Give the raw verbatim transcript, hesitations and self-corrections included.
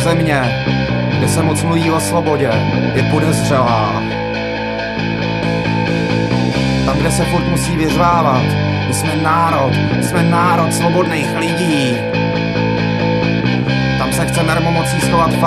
země, kde se moc mluví o svobodě, je podezřelá. Tam, kde se furt musí vyřvávat, my jsme národ, jsme národ svobodných lidí. Tam se chce mermomocí schovat